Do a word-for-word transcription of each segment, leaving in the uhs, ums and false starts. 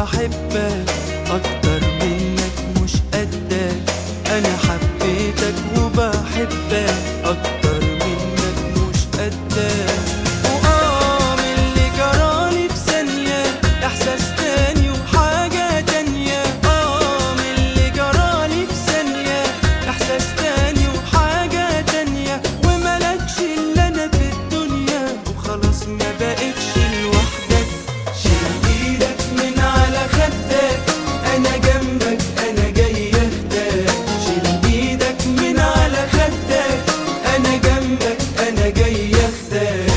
وبحبك أكتر منك مش قدك. أنا حبيتك وبحبك أكتر منك مش قدك. وآه من اللي جرالي في ثانية إحساس تاني وحاجة تانية. آه من اللي جرالي في ثانية إحساس تاني وحاجة تانية. وملكش إلا أنا في الدنيا وخلاص ما بقتش لوحدك. شيل إيدك من على خدك أنا جنبك أنا جاي أخدك. شيل إيدك من على خدك أنا جنبك أنا جاي أخدك.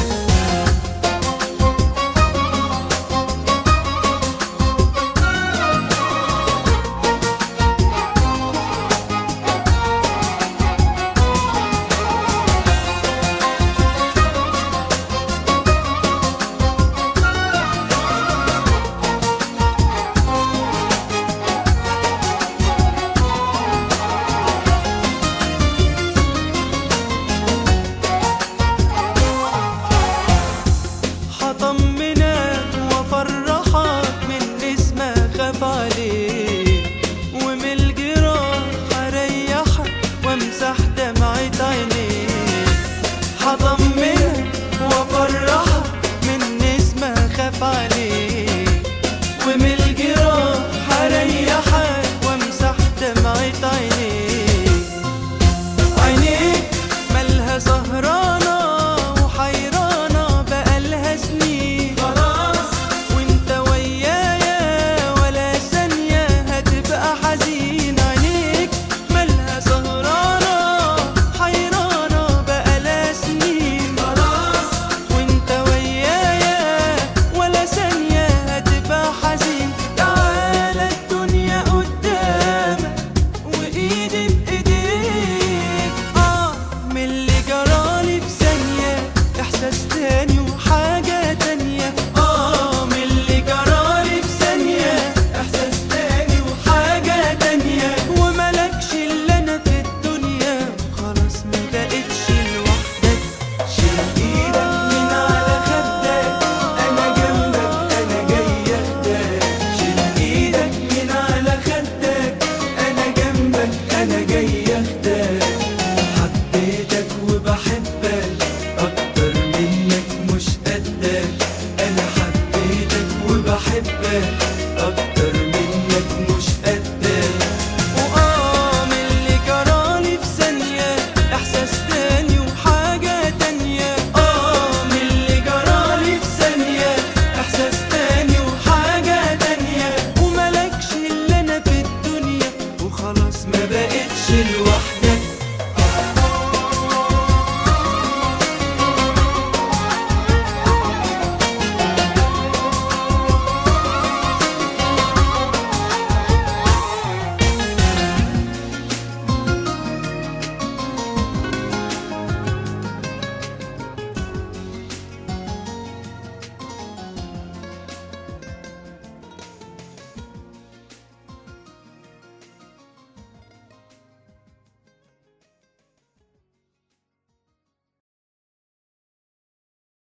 هطمنك وافرحك من اسمك خاف عليك. ومن الجراح هريحك وامسح دمعة عينيك. هطمنك وافرحك من اسمك خاف عليك. ومن الجراح هريحك وامسح دمعة عينيك. عينيك مالها سهرانة وحيرانة بقالها سنين. خلاص وانت ويايا ولا ثانية هتبقى حزين. عينيك مالها سهرانة حيرانة بقالها سنين. خلاص وانت ويايا ولا ثانية هتبقى حزين. تعالى الدنيا قدامك وإيدي بإيديك. آه من اللي جرالي في ثانية إحساس تاني وحاجة تانية. آه من اللي جرالي في ثانية إحساس تاني وحاجة تانية. وملكش إلا أنا في الدنيا وخلاص ما بقتش لوحدك. شيل إيدك من على خدك أنا جنبك أنا جاي أخدك. شيل إيدك من على خدك أنا جنبك أنا جاي أخدك. حبيتك وبحبك أكتر منك مش قدك. أنا حبيتك وبحبك أكتر